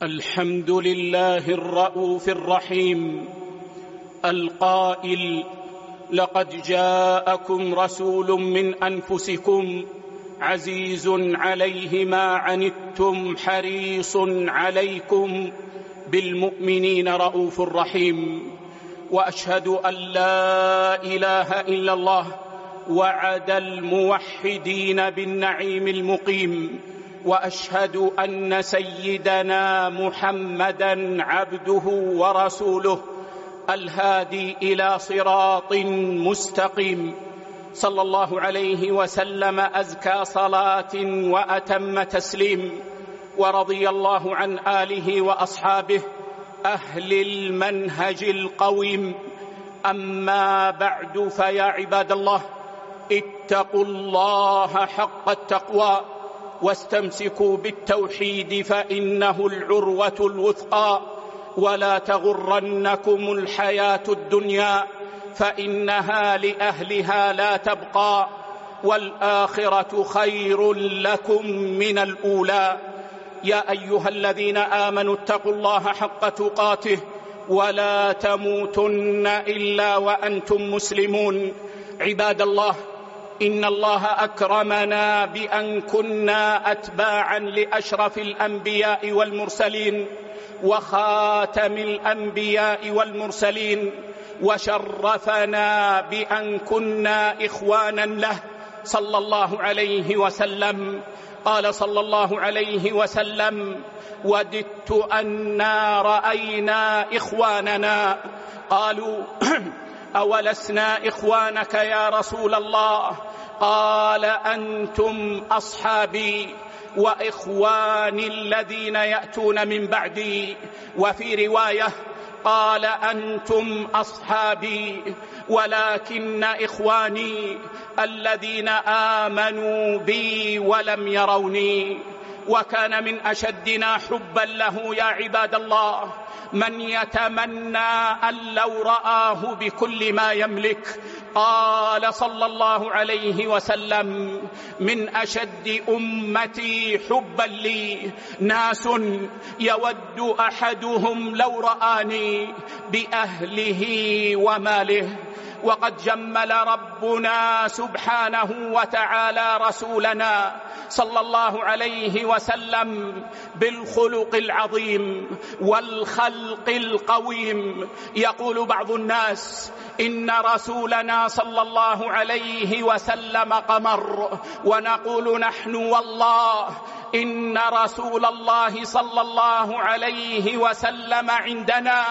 الحمد لله الرؤوف الرحيم القائل: لقد جاءكم رسول من أنفسكم عزيز عليه ما عنتم حريص عليكم بالمؤمنين رؤوف رحيم. وأشهد أن لا إله إلا الله وعد الموحدين بالنعيم المقيم، وأشهد أن سيدنا محمدًا عبده ورسوله الهادي إلى صراط مستقيم، صلى الله عليه وسلم أزكى صلاة وأتم تسليم. ورضي الله عن آله وأصحابه أهل المنهج القويم. أما بعد، فيا عباد الله، اتقوا الله حق التقوى واستمسكوا بالتوحيد فإنه العروة الوثقى، ولا تغرنكم الحياة الدنيا فإنها لأهلها لا تبقى، والآخرة خير لكم من الأولى. يا أيها الذين آمنوا اتقوا الله حق تقاته ولا تموتن إلا وأنتم مسلمون. عباد الله، إن الله أكرمنا بأن كنا أتباعا لأشرف الأنبياء والمرسلين وخاتم الأنبياء والمرسلين، وشرفنا بأن كنا إخوانا له صلى الله عليه وسلم. قال صلى الله عليه وسلم: وددت أنا رأينا إخواننا. قالوا: أولسنا إخوانك يا رسول الله؟ قال: أنتم أصحابي وإخواني الذين يأتون من بعدي. وفي رواية قال: أنتم أصحابي ولكن إخواني الذين آمنوا بي ولم يروني. وكان من أشدنا حبا له يا عباد الله من يتمنى أن لو رآه بكل ما يملك. قال صلى الله عليه وسلم: من أشد أمتي حبا لي ناس يود أحدهم لو رآني بأهله وماله. وقد جمل ربنا سبحانه وتعالى رسولنا صلى الله عليه وسلم بالخلق العظيم والخلق القويم. يقول بعض الناس إن رسولنا صلى الله عليه وسلم قمر، ونقول نحن والله إن رسول الله صلى الله عليه وسلم عندنا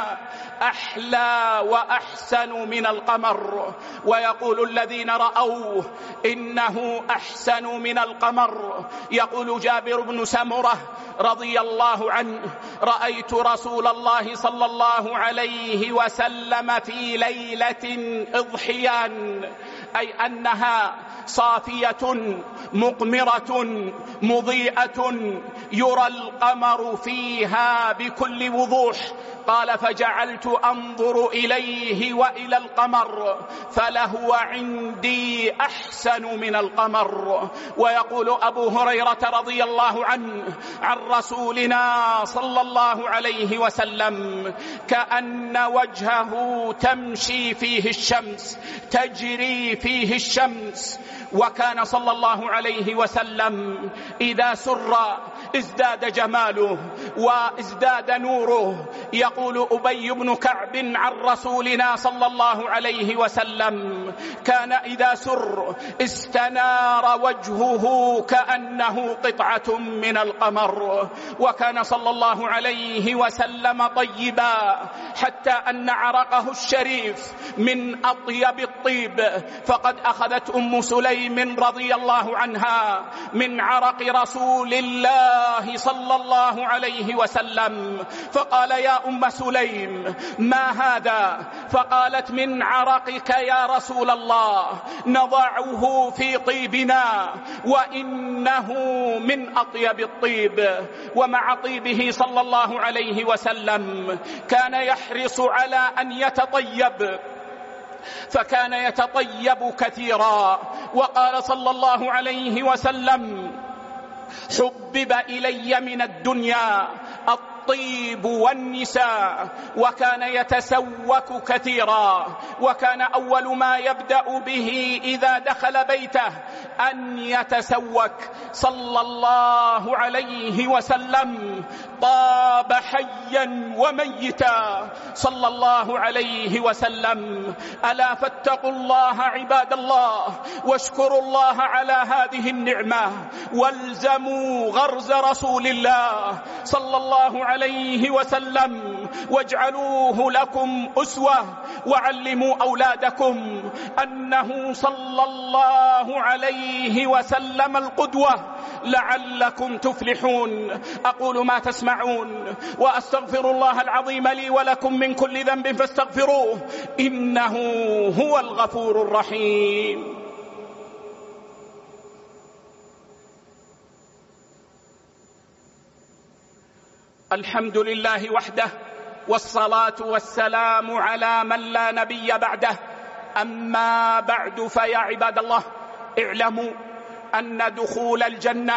أحلى وأحسن من القمر. ويقول الذين رأوه إنه أحسن من القمر. يقول جابر بن سمرة رضي الله عنه: رأيت رسول الله صلى الله عليه وسلم في ليلة إضحيان، أي أنها صافية مقمرة مضيئة يرى القمر فيها بكل وضوح. قال: فجعلت أنظر إليه وإلى القمر فلهو عندي أحسن من القمر. ويقول أبو هريرة رضي الله عنه عن رسولنا صلى الله عليه وسلم: كأن وجهه تمشي فيه الشمس، تجري فيه الشمس. وكان صلى الله عليه وسلم إذا سر ازداد جماله وازداد نوره. يقول أبي بن كعب عن رسولنا صلى الله عليه وسلم: كان إذا سر استنار وجهه كأنه قطعة من القمر. وكان صلى الله عليه وسلم طيبا حتى أن عرقه الشريف من أطيب الطيب. فقد أخذت أم سليم رضي الله عنها من عرق رسول الله صلى الله عليه وسلم، فقال: يا أم سليم، ما هذا؟ فقالت: من عرقك يا رسول الله، نضعه في طيبنا وإنه من أطيب الطيب. ومع طيبه صلى الله عليه وسلم كان يحرص على أن يتطيب، فكان يتطيب كثيرا. وقال صلى الله عليه وسلم: حبب إلي من الدنيا الطيب والنساء، وكان يتسوك كثيرا، وكان أول ما يبدأ به إذا دخل بيته أن يتسوك صلى الله عليه وسلم. طاب حيا وميتا صلى الله عليه وسلم. ألا فاتقوا الله عباد الله، واشكروا الله على هذه النعمة، والزموا غرز رسول الله صلى الله عليه وسلم، واجعلوه لكم أسوة، وعلموا أولادكم أنه صلى الله عليه وسلم القدوة لعلكم تفلحون. أقول ما تسمعون، وأستغفر الله العظيم لي ولكم من كل ذنب فاستغفروه، إنه هو الغفور الرحيم. الحمد لله وحده، والصلاة والسلام على من لا نبي بعده. أما بعد، فيا عباد الله، اعلموا أن دخول الجنة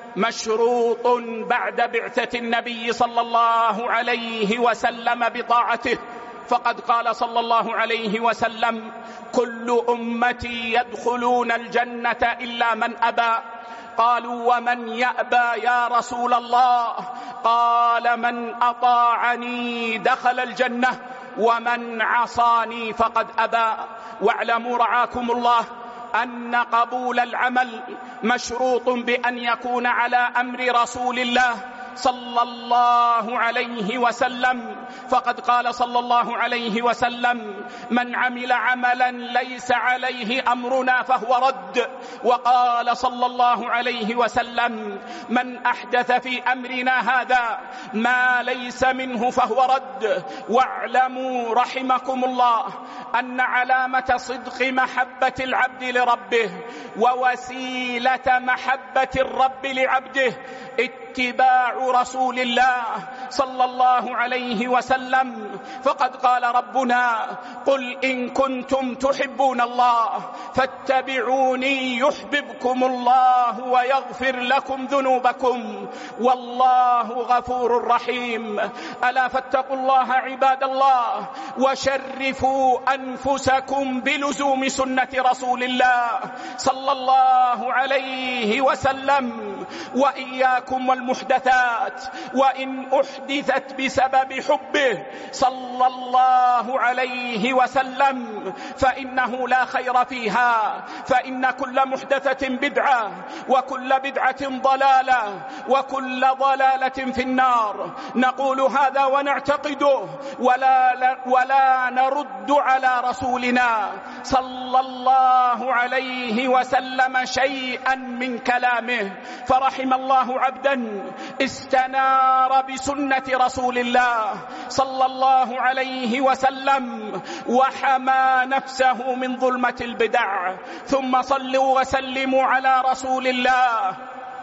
مشروط بعد بعثة النبي صلى الله عليه وسلم بطاعته، فقد قال صلى الله عليه وسلم: كل أمتي يدخلون الجنة إلا من أبى. قالوا: ومن يأبى يا رسول الله؟ قال: من أطاعني دخل الجنة، ومن عصاني فقد أبى. واعلموا رعاكم الله أن قبول العمل مشروط بأن يكون على أمر رسول الله صلى الله عليه وسلم، فقد قال صلى الله عليه وسلم: من عمل عملا ليس عليه أمرنا فهو رد. وقال صلى الله عليه وسلم: من أحدث في أمرنا هذا ما ليس منه فهو رد. واعلموا رحمكم الله أن علامة صدق محبة العبد لربه ووسيلة محبة الرب لعبده اتباع رسول الله صلى الله عليه وسلم، فقد قال ربنا: قل إن كنتم تحبون الله فاتبعوني يحببكم الله ويغفر لكم ذنوبكم والله غفور رحيم. ألا فاتقوا الله عباد الله، وشرفوا أنفسكم بلزوم سنة رسول الله صلى الله عليه وسلم، وإياكم والمحدثات، وإن أحدثت بسبب حبه صلى الله عليه وسلم فإنه لا خير فيها، فإن كل محدثة بدعة، وكل بدعة ضلالة، وكل ضلالة في النار. نقول هذا ونعتقده، ولا نرد على رسولنا صلى الله عليه وسلم شيئا من كلامه. فرحم الله عبدا استنار بسنة رسول الله صلى الله عليه وسلم وحمى نفسه من ظلمة البدع. ثم صلوا وسلموا على رسول الله،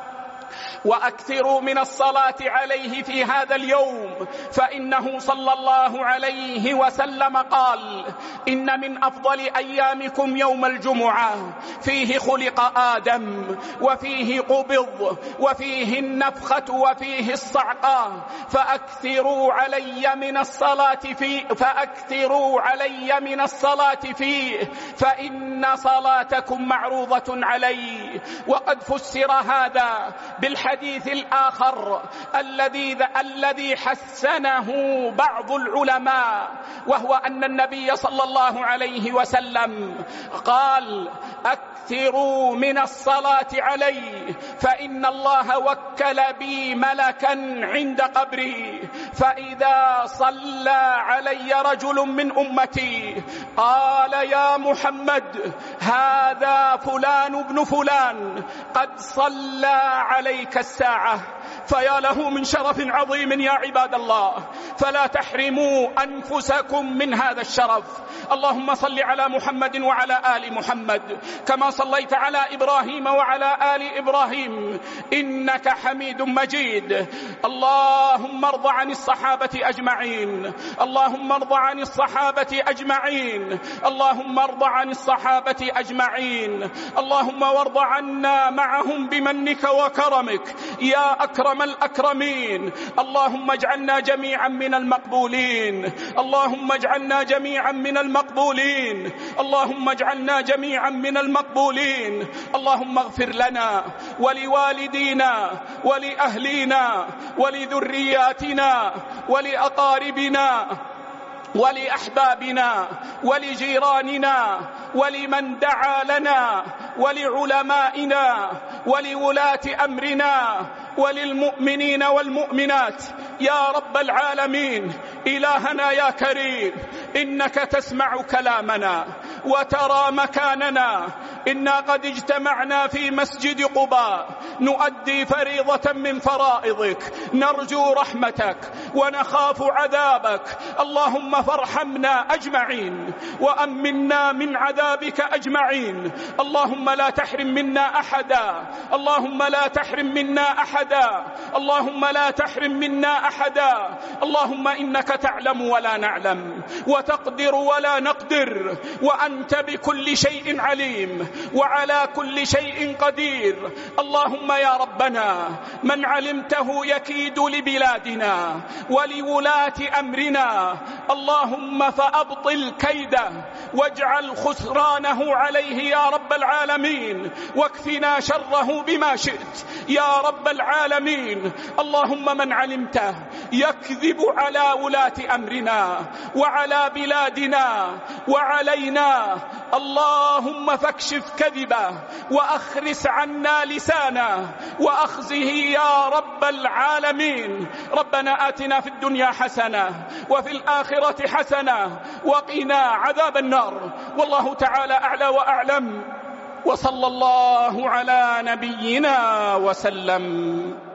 وأكثروا من الصلاة عليه في هذا اليوم، فإنه صلى الله عليه وسلم قال: إن من أفضل أيامكم يوم الجمعة، فيه خلق آدم، وفيه قبض، وفيه النفخة، وفيه الصعقة، فأكثروا علي من الصلاة فيه فإن صلاتكم معروضة علي. وقد فسر هذا بالحديث الآخر الذي حسنه بعض العلماء، وهو أن النبي صلى الله عليه وسلم قال: أكثروا من الصلاة علي، فإن الله وكل بي ملكا عند قبري، فإذا صلى علي رجل من أمتي قال: يا محمد، هذا فلان بن فلان قد صلى عليك الساعة، فيا له من شرف عظيم يا عباد الله، فلا تحرموا أنفسكم من هذا الشرف. اللهم صل على محمد وعلى آل محمد كما صليت على إبراهيم وعلى آل إبراهيم إنك حميد مجيد. اللهم ارض عن الصحابة أجمعين، اللهم ارض عن الصحابة أجمعين، اللهم ارض عن الصحابة أجمعين، اللهم وارض عنا معهم بمنك وكرمك يا أكرم أكرم الأكرمين. اللهم اجعلنا جميعا من المقبولين، اللهم اجعلنا جميعا من المقبولين، اللهم اجعلنا جميعا من المقبولين. اللهم اغفر لنا ولوالدينا ولأهلينا ولذرياتنا ولأقاربنا ولأحبابنا ولجيراننا ولمن دعا لنا ولعلمائنا ولولاة أمرنا وللمؤمنين والمؤمنات يا رب العالمين. إلهنا يا كريم، إنك تسمع كلامنا وترى مكاننا. إنا قد اجتمعنا في مسجد قباء نؤدي فريضة من فرائضك، نرجو رحمتك ونخاف عذابك. اللهم فارحمنا أجمعين وأمنا من عذابك أجمعين. اللهم لا تحرم منا أحدا، اللهم لا تحرم منا أحدا، اللهم لا تحرم منا أحدا. اللهم إنك تعلم ولا نعلم وتقدر ولا نقدر، وأنت بكل شيء عليم وعلى كل شيء قدير. اللهم يا ربنا من علمته يكيد لبلادنا ولولاة أمرنا، اللهم فأبطل كيده واجعل خسرانه عليه يا رب العالمين، واكفنا شره بما شئت يا رب العالمين. اللهم من علمته يكذب على ولاة أمرنا وعلى بلادنا وعلينا، اللهم فاكشف كذبه وأخرس عنا لسانه وأخزه يا رب العالمين. ربنا آتنا في الدنيا حسنة وفي الآخرة حسنة وقنا عذاب النار. والله تعالى أعلى وأعلم، وصلى الله على نبينا وسلم.